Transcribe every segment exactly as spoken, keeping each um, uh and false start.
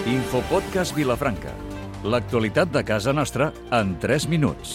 Infopodcast Vilafranca. L'actualitat de casa nostra en tres minuts.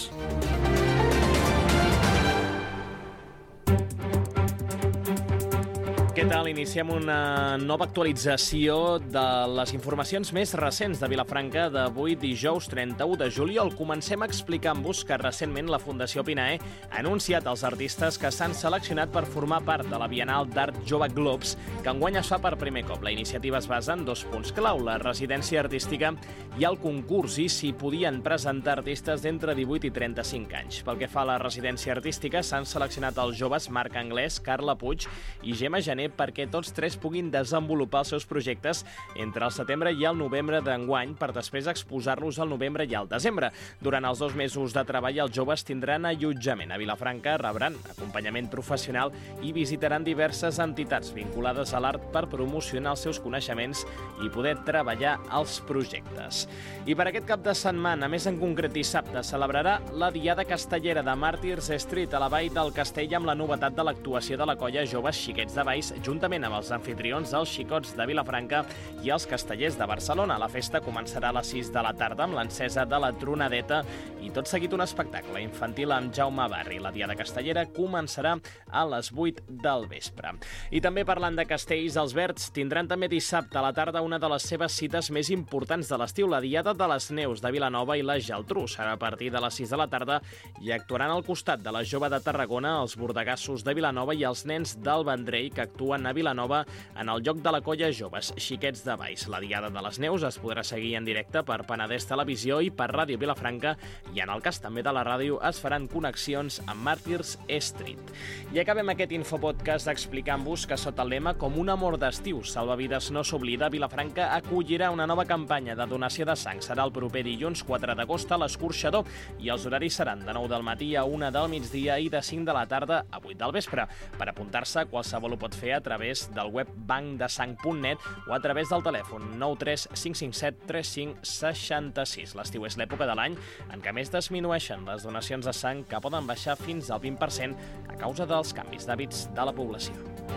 Què tal? Iniciem una nova actualització de les informacions més recents de Vilafranca d'avui, dijous trenta-u de juliol. Comencem explicant-vos que recentment la Fundació Pinae ha anunciat als artistes que s'han seleccionat per formar part de la Bienal d'Art Jove Globs, que enguany es fa per primer cop. La iniciativa es basa en dos punts clau, la residència artística i el concurs, i s'hi podien presentar artistes d'entre divuit i trenta-cinc anys. Pel que fa a la residència artística, s'han seleccionat els joves Marc Anglès, Carla Puig i Gemma Jané perquè tots tres puguin desenvolupar els seus projectes entre el setembre i el novembre d'enguany, per després exposar-los al novembre i al desembre. Durant els dos mesos de treball, els joves tindran allotjament a Vilafranca, rebran acompanyament professional i visitaran diverses entitats vinculades a l'art per promocionar els seus coneixements i poder treballar els projectes. I per aquest cap de setmana, més en concret dissabte, celebrarà la Diada Castellera de Màrtirs Street a la Vall del Castell, amb la novetat de l'actuació de la colla Joves Xiquets de Valls, juntament amb els anfitrions dels Xicots de Vilafranca i els Castellers de Barcelona. La festa començarà a les sis de la tarda amb l'encesa de la tronadeta i tot seguit un espectacle infantil amb Jaume Barri. La Diada Castellera començarà a les vuit del vespre. I també parlant de castells, els Verds tindran també dissabte a la tarda una de les seves cites més importants de l'estiu, la Diada de les Neus de Vilanova i la Geltrú. Serà a partir de les sis de la tarda i actuaran al costat de la Jove de Tarragona, els Bordegassos de Vilanova i els Nens del Vendrell, que actuen a Vilanova en el lloc de la colla Joves Xiquets de Valls. La Diada de les Neus es podrà seguir en directe per Penedès Televisió i per Ràdio Vilafranca, i en el cas també de la ràdio es faran connexions amb Màrtirs Street. I acabem aquest infopodcast explicant-vos que sota el lema Com un amor d'estiu, Salvavides no s'oblida, Vilafranca acollirà una nova campanya de donació de sang. Serà el proper dilluns quatre d'agost a l'Escorxador i els horaris seran de nou del matí a una del migdia i de cinc de la tarda a vuit del vespre. Per apuntar-se, qualsevol ho pot fer a través del web bancdesang punt net o a través del telèfon nou tres cinc cinc set tres cinc sis sis. L'estiu és l'època de l'any en què més disminueixen les donacions de sang, que poden baixar fins al vint per cent a causa dels canvis d'hàbits de la població.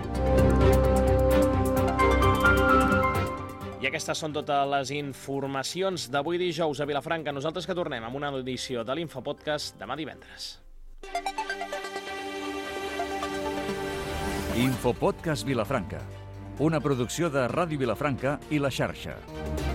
I aquestes són totes les informacions d'avui dijous a Vilafranca. Nosaltres que tornem amb una edició de l'Infopodcast demà divendres. Infopodcast Vilafranca, una producció de Ràdio Vilafranca i La Xarxa.